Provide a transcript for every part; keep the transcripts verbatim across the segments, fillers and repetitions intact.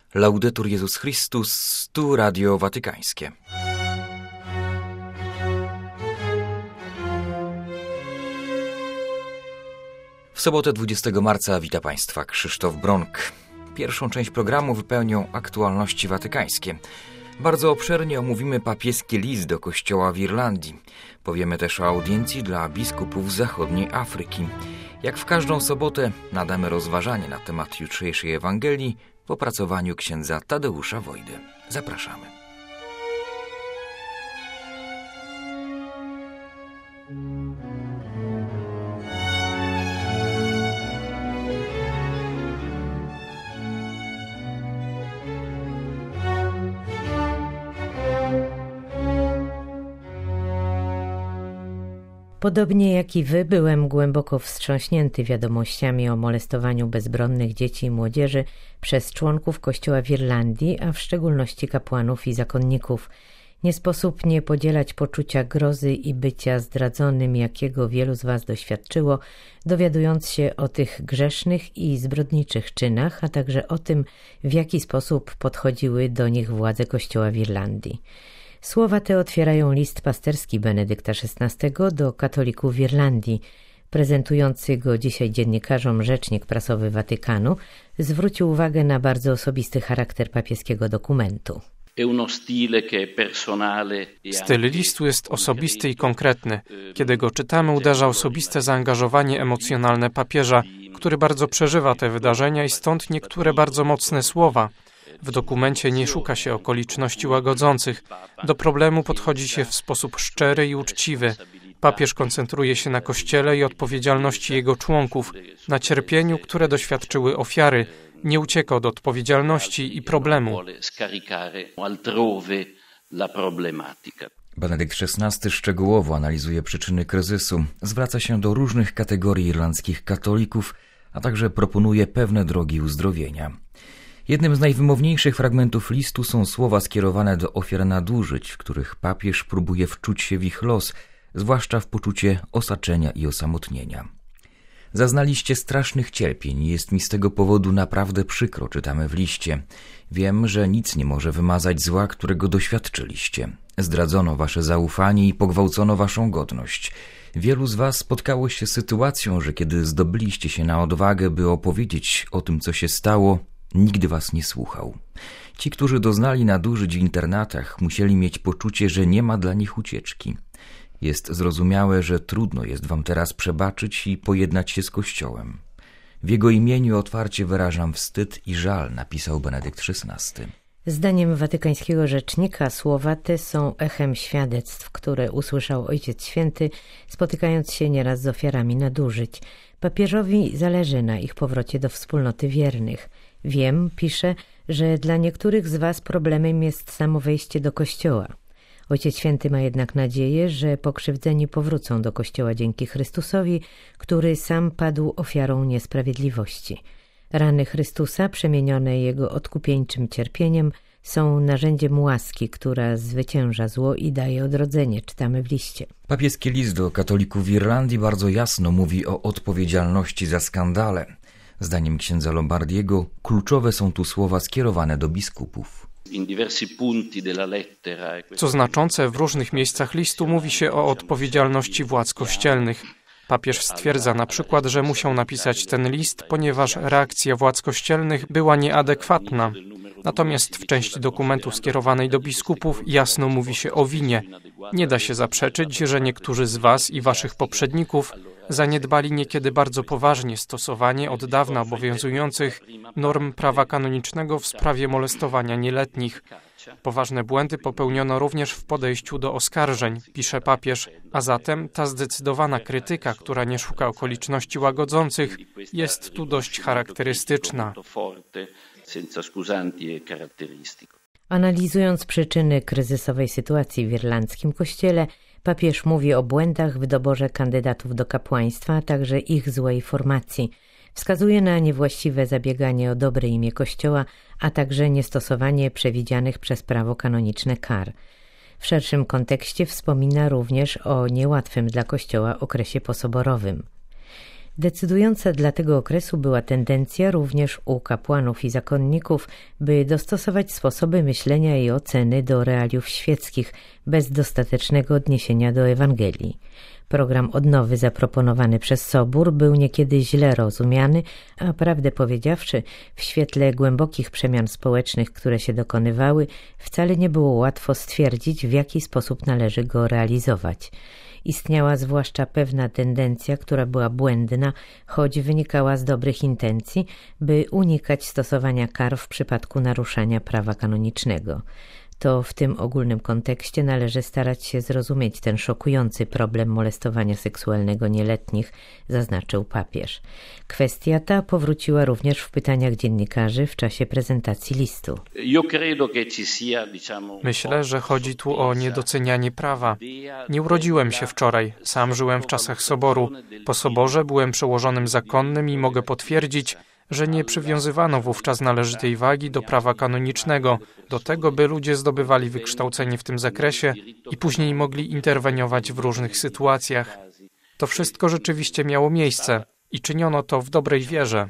Laudetur Jezus Chrystus, tu Radio Watykańskie. W sobotę dwudziestego marca wita Państwa Krzysztof Bronk. Pierwszą część programu wypełnią aktualności watykańskie. Bardzo obszernie omówimy papieski list do kościoła w Irlandii. Powiemy też o audiencji dla biskupów z zachodniej Afryki. Jak w każdą sobotę nadamy rozważanie na temat jutrzejszej Ewangelii w opracowaniu księdza Tadeusza Wojdy. Zapraszamy. Podobnie jak i wy, byłem głęboko wstrząśnięty wiadomościami o molestowaniu bezbronnych dzieci i młodzieży przez członków Kościoła w Irlandii, a w szczególności kapłanów i zakonników. Nie sposób nie podzielać poczucia grozy i bycia zdradzonym, jakiego wielu z was doświadczyło, dowiadując się o tych grzesznych i zbrodniczych czynach, a także o tym, w jaki sposób podchodziły do nich władze Kościoła w Irlandii. Słowa te otwierają list pasterski Benedykta szesnastego do katolików w Irlandii. Prezentujący go dzisiaj dziennikarzom rzecznik prasowy Watykanu zwrócił uwagę na bardzo osobisty charakter papieskiego dokumentu. Styl listu jest osobisty i konkretny. Kiedy go czytamy, uderza osobiste zaangażowanie emocjonalne papieża, który bardzo przeżywa te wydarzenia i stąd niektóre bardzo mocne słowa. W dokumencie nie szuka się okoliczności łagodzących. Do problemu podchodzi się w sposób szczery i uczciwy. Papież koncentruje się na Kościele i odpowiedzialności jego członków, na cierpieniu, które doświadczyły ofiary. Nie ucieka od odpowiedzialności i problemu. Benedykt szesnasty szczegółowo analizuje przyczyny kryzysu, zwraca się do różnych kategorii irlandzkich katolików, a także proponuje pewne drogi uzdrowienia. Jednym z najwymowniejszych fragmentów listu są słowa skierowane do ofiar nadużyć, w których papież próbuje wczuć się w ich los, zwłaszcza w poczucie osaczenia i osamotnienia. Zaznaliście strasznych cierpień i jest mi z tego powodu naprawdę przykro, czytamy w liście. Wiem, że nic nie może wymazać zła, którego doświadczyliście. Zdradzono wasze zaufanie i pogwałcono waszą godność. Wielu z was spotkało się z sytuacją, że kiedy zdobyliście się na odwagę, by opowiedzieć o tym, co się stało, nigdy was nie słuchał. Ci, którzy doznali nadużyć w internatach, musieli mieć poczucie, że nie ma dla nich ucieczki. Jest zrozumiałe, że trudno jest wam teraz przebaczyć i pojednać się z Kościołem. W jego imieniu otwarcie wyrażam wstyd i żal, napisał Benedykt szesnasty. Zdaniem watykańskiego rzecznika słowa te są echem świadectw, które usłyszał Ojciec Święty, spotykając się nieraz z ofiarami nadużyć. Papieżowi zależy na ich powrocie do wspólnoty wiernych. Wiem, pisze, że dla niektórych z was problemem jest samo wejście do Kościoła. Ojciec Święty ma jednak nadzieję, że pokrzywdzeni powrócą do Kościoła dzięki Chrystusowi, który sam padł ofiarą niesprawiedliwości. Rany Chrystusa, przemienione Jego odkupieńczym cierpieniem, są narzędziem łaski, która zwycięża zło i daje odrodzenie, czytamy w liście. Papieski list do katolików w Irlandii bardzo jasno mówi o odpowiedzialności za skandale. Zdaniem księdza Lombardiego kluczowe są tu słowa skierowane do biskupów. Co znaczące, w różnych miejscach listu mówi się o odpowiedzialności władz kościelnych. Papież stwierdza na przykład, że musiał napisać ten list, ponieważ reakcja władz kościelnych była nieadekwatna. Natomiast w części dokumentu skierowanej do biskupów jasno mówi się o winie. Nie da się zaprzeczyć, że niektórzy z was i waszych poprzedników zaniedbali niekiedy bardzo poważnie stosowanie od dawna obowiązujących norm prawa kanonicznego w sprawie molestowania nieletnich. Poważne błędy popełniono również w podejściu do oskarżeń, pisze papież, a zatem ta zdecydowana krytyka, która nie szuka okoliczności łagodzących, jest tu dość charakterystyczna. Analizując przyczyny kryzysowej sytuacji w irlandzkim kościele, papież mówi o błędach w doborze kandydatów do kapłaństwa, a także ich złej formacji. Wskazuje na niewłaściwe zabieganie o dobre imię Kościoła, a także niestosowanie przewidzianych przez prawo kanoniczne kar. W szerszym kontekście wspomina również o niełatwym dla Kościoła okresie posoborowym. Decydująca dla tego okresu była tendencja również u kapłanów i zakonników, by dostosować sposoby myślenia i oceny do realiów świeckich, bez dostatecznego odniesienia do Ewangelii. Program odnowy zaproponowany przez Sobór był niekiedy źle rozumiany, a prawdę powiedziawszy, w świetle głębokich przemian społecznych, które się dokonywały, wcale nie było łatwo stwierdzić, w jaki sposób należy go realizować. Istniała zwłaszcza pewna tendencja, która była błędna, choć wynikała z dobrych intencji, by unikać stosowania kar w przypadku naruszania prawa kanonicznego. To w tym ogólnym kontekście należy starać się zrozumieć ten szokujący problem molestowania seksualnego nieletnich, zaznaczył papież. Kwestia ta powróciła również w pytaniach dziennikarzy w czasie prezentacji listu. Myślę, że chodzi tu o niedocenianie prawa. Nie urodziłem się wczoraj, sam żyłem w czasach Soboru. Po Soborze byłem przełożonym zakonnym i mogę potwierdzić, że nie przywiązywano wówczas należytej wagi do prawa kanonicznego, do tego, by ludzie zdobywali wykształcenie w tym zakresie i później mogli interweniować w różnych sytuacjach. To wszystko rzeczywiście miało miejsce i czyniono to w dobrej wierze.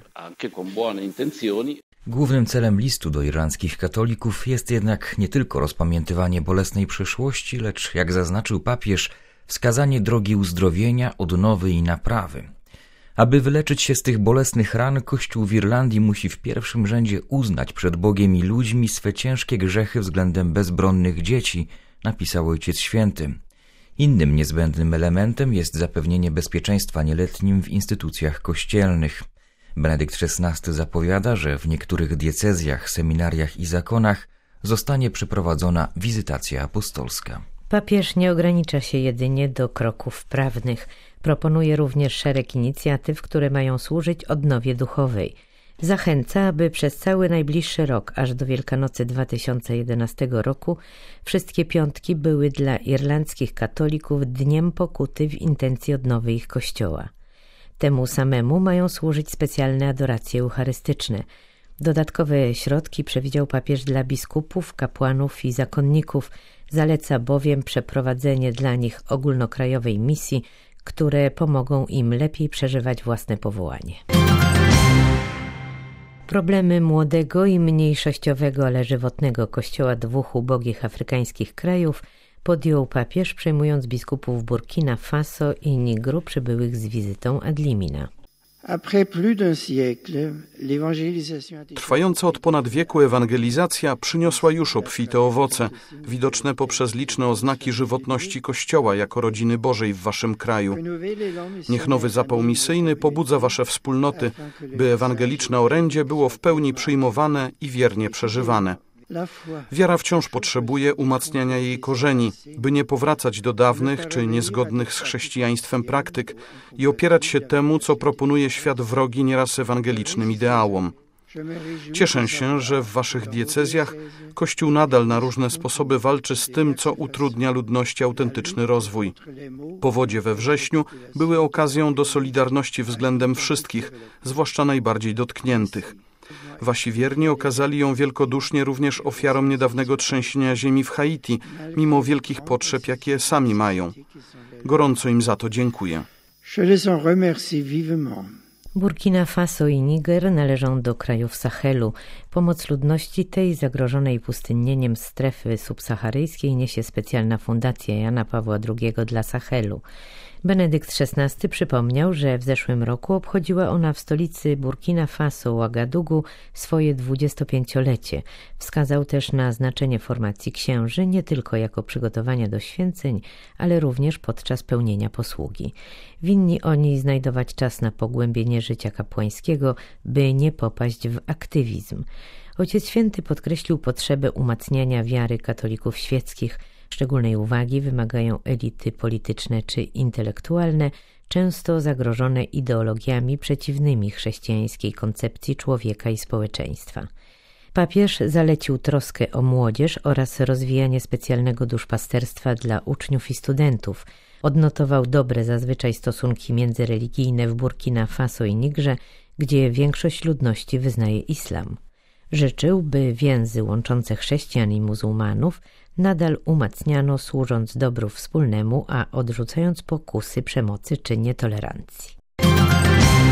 Głównym celem listu do irlandzkich katolików jest jednak nie tylko rozpamiętywanie bolesnej przeszłości, lecz, jak zaznaczył papież, wskazanie drogi uzdrowienia, odnowy i naprawy. Aby wyleczyć się z tych bolesnych ran, Kościół w Irlandii musi w pierwszym rzędzie uznać przed Bogiem i ludźmi swe ciężkie grzechy względem bezbronnych dzieci, napisał Ojciec Święty. Innym niezbędnym elementem jest zapewnienie bezpieczeństwa nieletnim w instytucjach kościelnych. Benedykt szesnasty zapowiada, że w niektórych diecezjach, seminariach i zakonach zostanie przeprowadzona wizytacja apostolska. Papież nie ogranicza się jedynie do kroków prawnych. Proponuje również szereg inicjatyw, które mają służyć odnowie duchowej. Zachęca, aby przez cały najbliższy rok, aż do Wielkanocy dwa tysiące jedenastego roku, wszystkie piątki były dla irlandzkich katolików dniem pokuty w intencji odnowy ich kościoła. Temu samemu mają służyć specjalne adoracje eucharystyczne. Dodatkowe środki przewidział papież dla biskupów, kapłanów i zakonników. Zaleca bowiem przeprowadzenie dla nich ogólnokrajowej misji, które pomogą im lepiej przeżywać własne powołanie. Problemy młodego i mniejszościowego, ale żywotnego kościoła dwóch ubogich afrykańskich krajów podjął papież, przejmując biskupów Burkina Faso i Nigru przybyłych z wizytą ad limina. Trwająca od ponad wieku ewangelizacja przyniosła już obfite owoce, widoczne poprzez liczne oznaki żywotności Kościoła jako rodziny Bożej w waszym kraju. Niech nowy zapał misyjny pobudza wasze wspólnoty, by ewangeliczne orędzie było w pełni przyjmowane i wiernie przeżywane. Wiara wciąż potrzebuje umacniania jej korzeni, by nie powracać do dawnych czy niezgodnych z chrześcijaństwem praktyk i opierać się temu, co proponuje świat wrogi nieraz ewangelicznym ideałom. Cieszę się, że w waszych diecezjach Kościół nadal na różne sposoby walczy z tym, co utrudnia ludności autentyczny rozwój. Powodzie we wrześniu były okazją do solidarności względem wszystkich, zwłaszcza najbardziej dotkniętych. Wasi wierni okazali ją wielkodusznie również ofiarom niedawnego trzęsienia ziemi w Haiti, mimo wielkich potrzeb, jakie sami mają. Gorąco im za to dziękuję. Burkina Faso i Niger należą do krajów Sahelu. Pomoc ludności tej zagrożonej pustynnieniem strefy subsaharyjskiej niesie specjalna fundacja Jana Pawła drugiego dla Sahelu. Benedykt szesnasty przypomniał, że w zeszłym roku obchodziła ona w stolicy Burkina Faso, Ouagadougou, swoje dwudziestopięciolecie. Wskazał też na znaczenie formacji księży nie tylko jako przygotowania do święceń, ale również podczas pełnienia posługi. Winni oni znajdować czas na pogłębienie życia kapłańskiego, by nie popaść w aktywizm. Ojciec Święty podkreślił potrzebę umacniania wiary katolików świeckich. Szczególnej uwagi wymagają elity polityczne czy intelektualne, często zagrożone ideologiami przeciwnymi chrześcijańskiej koncepcji człowieka i społeczeństwa. Papież zalecił troskę o młodzież oraz rozwijanie specjalnego duszpasterstwa dla uczniów i studentów. Odnotował dobre zazwyczaj stosunki międzyreligijne w Burkina Faso i Nigrze, gdzie większość ludności wyznaje islam. Życzył, by więzy łączące chrześcijan i muzułmanów nadal umacniano, służąc dobru wspólnemu, a odrzucając pokusy przemocy czy nietolerancji.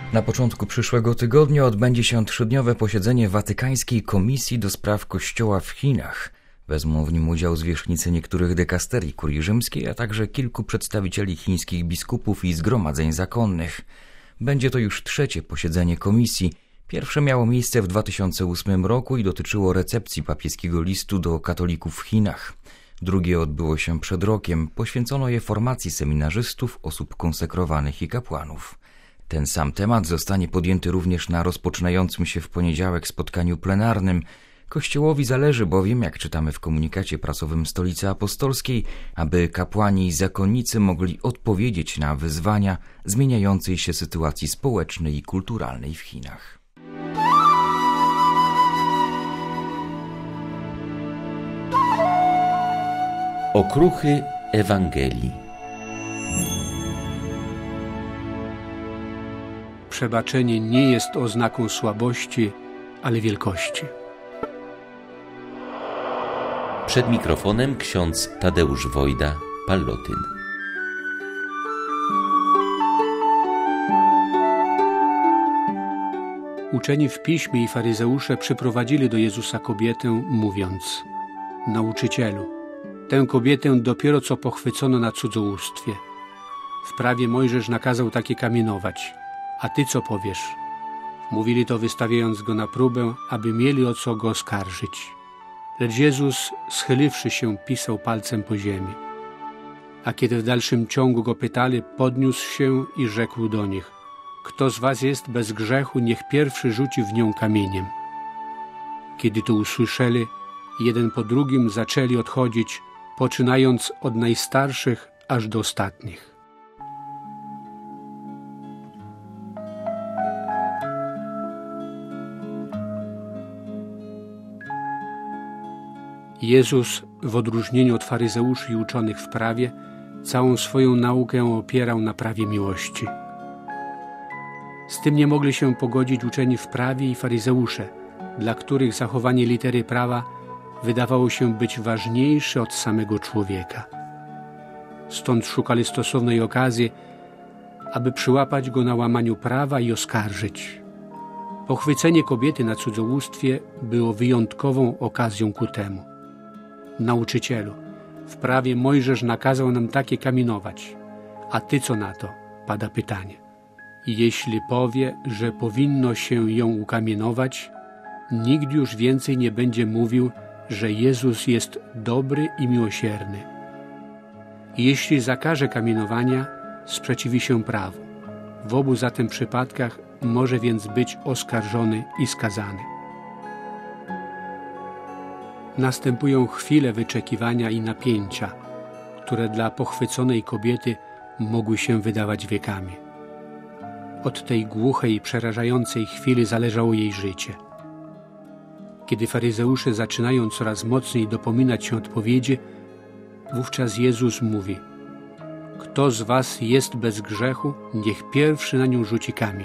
Na początku przyszłego tygodnia odbędzie się trzydniowe posiedzenie Watykańskiej Komisji do Spraw Kościoła w Chinach. Wezmą w nim udział zwierzchnicy niektórych dykasterii kurii rzymskiej, a także kilku przedstawicieli chińskich biskupów i zgromadzeń zakonnych. Będzie to już trzecie posiedzenie komisji. Pierwsze miało miejsce w dwa tysiące ósmym roku i dotyczyło recepcji papieskiego listu do katolików w Chinach. Drugie odbyło się przed rokiem. Poświęcono je formacji seminarzystów, osób konsekrowanych i kapłanów. Ten sam temat zostanie podjęty również na rozpoczynającym się w poniedziałek spotkaniu plenarnym. Kościołowi zależy bowiem, jak czytamy w komunikacie prasowym Stolicy Apostolskiej, aby kapłani i zakonnicy mogli odpowiedzieć na wyzwania zmieniającej się sytuacji społecznej i kulturalnej w Chinach. Okruchy Ewangelii. Przebaczenie nie jest oznaką słabości, ale wielkości. Przed mikrofonem ksiądz Tadeusz Wojda, Pallotyn. Uczeni w piśmie i faryzeusze przyprowadzili do Jezusa kobietę, mówiąc: Nauczycielu, tę kobietę dopiero co pochwycono na cudzołóstwie. W prawie Mojżesz nakazał takie kamienować. A ty co powiesz? Mówili to, wystawiając go na próbę, aby mieli o co go oskarżyć. Lecz Jezus, schyliwszy się, pisał palcem po ziemi. A kiedy w dalszym ciągu go pytali, podniósł się i rzekł do nich: Kto z was jest bez grzechu, niech pierwszy rzuci w nią kamieniem. Kiedy to usłyszeli, jeden po drugim zaczęli odchodzić, poczynając od najstarszych aż do ostatnich. Jezus, w odróżnieniu od faryzeuszy i uczonych w prawie, całą swoją naukę opierał na prawie miłości. Z tym nie mogli się pogodzić uczeni w prawie i faryzeusze, dla których zachowanie litery prawa wydawało się być ważniejsze od samego człowieka. Stąd szukali stosownej okazji, aby przyłapać go na łamaniu prawa i oskarżyć. Pochwycenie kobiety na cudzołóstwie było wyjątkową okazją ku temu. Nauczycielu, w prawie Mojżesz nakazał nam takie kamienować, a ty co na to? Pada pytanie. I jeśli powie, że powinno się ją ukamienować, nikt już więcej nie będzie mówił, że Jezus jest dobry i miłosierny. I jeśli zakaże kamienowania, sprzeciwi się prawu. W obu zatem przypadkach może więc być oskarżony i skazany. Następują chwile wyczekiwania i napięcia, które dla pochwyconej kobiety mogły się wydawać wiekami. Od tej głuchej i przerażającej chwili zależało jej życie. Kiedy faryzeusze zaczynają coraz mocniej dopominać się odpowiedzi, wówczas Jezus mówi: Kto z was jest bez grzechu, niech pierwszy na nią rzuci kamień.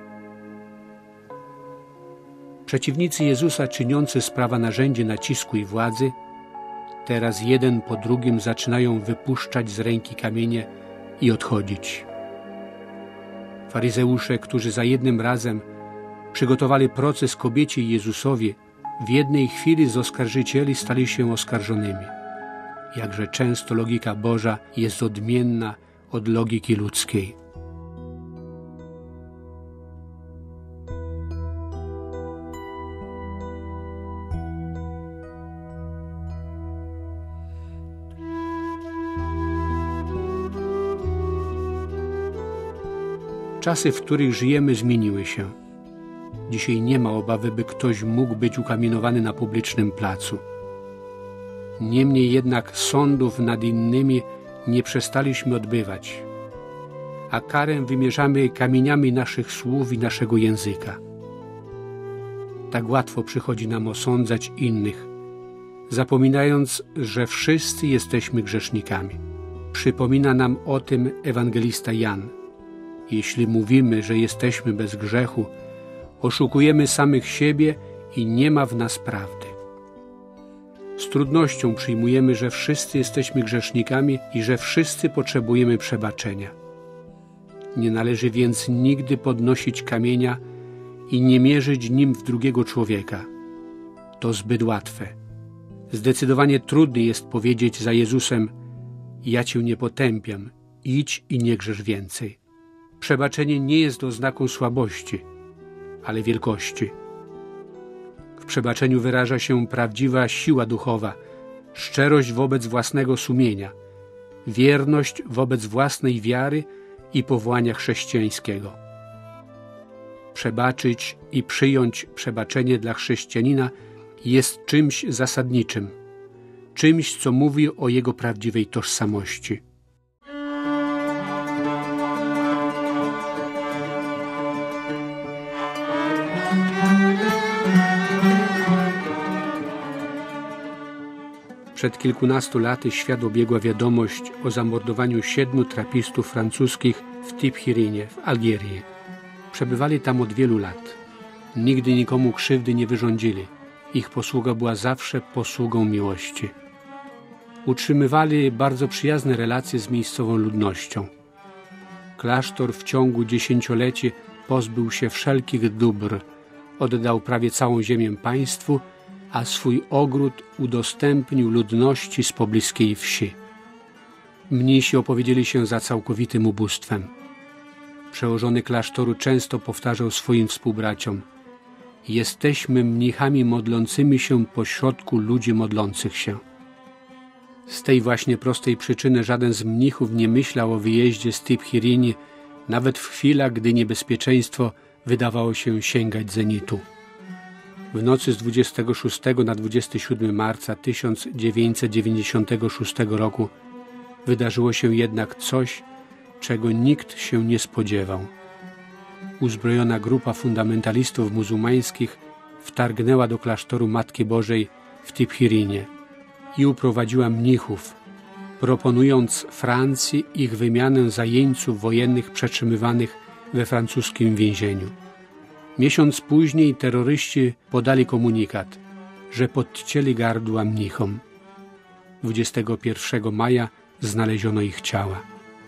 Przeciwnicy Jezusa, czyniący z prawa narzędzie nacisku i władzy, teraz jeden po drugim zaczynają wypuszczać z ręki kamienie i odchodzić. Faryzeusze, którzy za jednym razem przygotowali proces kobiecie i Jezusowi, w jednej chwili z oskarżycieli stali się oskarżonymi. Jakże często logika Boża jest odmienna od logiki ludzkiej. Czasy, w których żyjemy, zmieniły się. Dzisiaj nie ma obawy, by ktoś mógł być ukamienowany na publicznym placu. Niemniej jednak sądów nad innymi nie przestaliśmy odbywać, a karę wymierzamy kamieniami naszych słów i naszego języka. Tak łatwo przychodzi nam osądzać innych, zapominając, że wszyscy jesteśmy grzesznikami. Przypomina nam o tym ewangelista Jan. Jeśli mówimy, że jesteśmy bez grzechu, oszukujemy samych siebie i nie ma w nas prawdy. Z trudnością przyjmujemy, że wszyscy jesteśmy grzesznikami i że wszyscy potrzebujemy przebaczenia. Nie należy więc nigdy podnosić kamienia i nie mierzyć nim w drugiego człowieka. To zbyt łatwe. Zdecydowanie trudniej jest powiedzieć za Jezusem: ja Cię nie potępiam, idź i nie grzesz więcej. Przebaczenie nie jest oznaką słabości, ale wielkości. W przebaczeniu wyraża się prawdziwa siła duchowa, szczerość wobec własnego sumienia, wierność wobec własnej wiary i powołania chrześcijańskiego. Przebaczyć i przyjąć przebaczenie dla chrześcijanina jest czymś zasadniczym, czymś, co mówi o jego prawdziwej tożsamości. Przed kilkunastu laty świat obiegła wiadomość o zamordowaniu siedmiu trapistów francuskich w Tiphirinie w Algierii. Przebywali tam od wielu lat. Nigdy nikomu krzywdy nie wyrządzili. Ich posługa była zawsze posługą miłości. Utrzymywali bardzo przyjazne relacje z miejscową ludnością. Klasztor w ciągu dziesięcioleci pozbył się wszelkich dóbr, oddał prawie całą ziemię państwu, a swój ogród udostępnił ludności z pobliskiej wsi. Mnisi opowiedzieli się za całkowitym ubóstwem. Przełożony klasztoru często powtarzał swoim współbraciom: jesteśmy mnichami modlącymi się pośrodku ludzi modlących się. Z tej właśnie prostej przyczyny żaden z mnichów nie myślał o wyjeździe z Tiphirini, nawet w chwilach, gdy niebezpieczeństwo wydawało się sięgać zenitu. W nocy z dwudziestego szóstego na dwudziestego siódmego marca tysiąc dziewięćset dziewięćdziesiątego szóstego roku wydarzyło się jednak coś, czego nikt się nie spodziewał. Uzbrojona grupa fundamentalistów muzułmańskich wtargnęła do klasztoru Matki Bożej w Tiphirinie i uprowadziła mnichów, proponując Francji ich wymianę za jeńców wojennych przetrzymywanych we francuskim więzieniu. Miesiąc później terroryści podali komunikat, że podcięli gardła mnichom. dwudziestego pierwszego maja znaleziono ich ciała.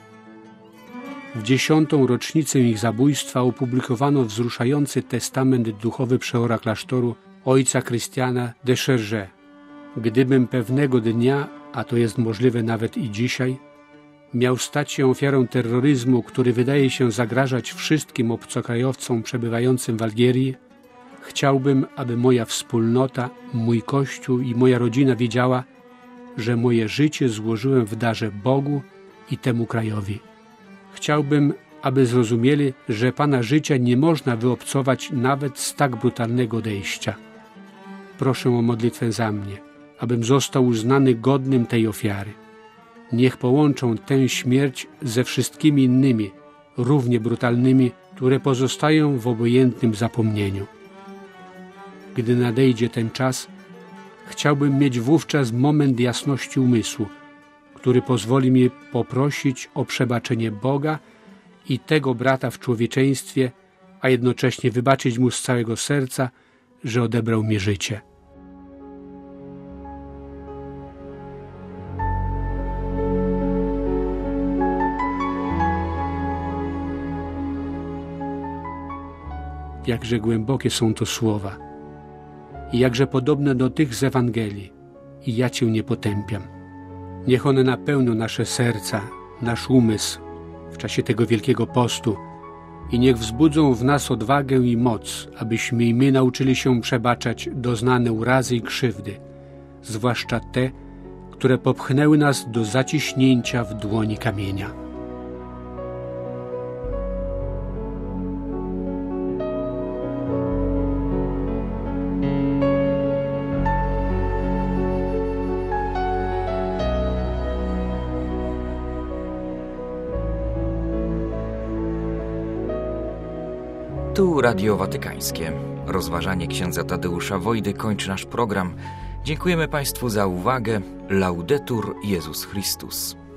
W dziesiątą rocznicę ich zabójstwa opublikowano wzruszający testament duchowy przeora klasztoru ojca Krystiana de Chergé. Gdybym pewnego dnia, a to jest możliwe nawet i dzisiaj, miał stać się ofiarą terroryzmu, który wydaje się zagrażać wszystkim obcokrajowcom przebywającym w Algierii, chciałbym, aby moja wspólnota, mój Kościół i moja rodzina wiedziała, że moje życie złożyłem w darze Bogu i temu krajowi. Chciałbym, aby zrozumieli, że Pana życia nie można wyobcować nawet z tak brutalnego odejścia. Proszę o modlitwę za mnie, abym został uznany godnym tej ofiary. Niech połączą tę śmierć ze wszystkimi innymi, równie brutalnymi, które pozostają w obojętnym zapomnieniu. Gdy nadejdzie ten czas, chciałbym mieć wówczas moment jasności umysłu, który pozwoli mi poprosić o przebaczenie Boga i tego brata w człowieczeństwie, a jednocześnie wybaczyć mu z całego serca, że odebrał mi życie. Jakże głębokie są to słowa i jakże podobne do tych z Ewangelii. I ja Cię nie potępiam. Niech one napełnią nasze serca, nasz umysł w czasie tego wielkiego postu i niech wzbudzą w nas odwagę i moc, abyśmy i my nauczyli się przebaczać doznane urazy i krzywdy, zwłaszcza te, które popchnęły nas do zaciśnięcia w dłoni kamienia. Tu Radio Watykańskie. Rozważanie księdza Tadeusza Wojdy kończy nasz program. Dziękujemy Państwu za uwagę. Laudetur Jezus Chrystus.